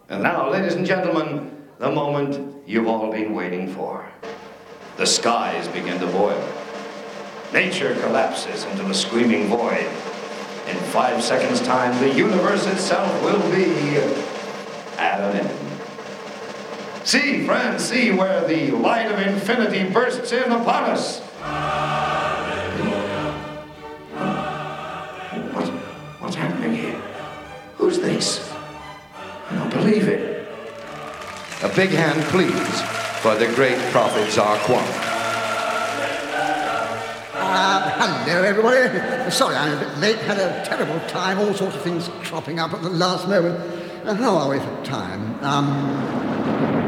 And now, ladies and gentlemen, the moment you've all been waiting for. The skies begin to boil. Nature collapses into the screaming void. In 5 seconds' time, the universe itself will be at an end. See, friends, see where the light of infinity bursts in upon us. What's happening here? Who's this? I don't believe it. A big hand, please, for the great prophet Zarquan. Hello, everybody. Sorry, I'm a bit late. Had a terrible time. All sorts of things cropping up at the last moment. How are we for time?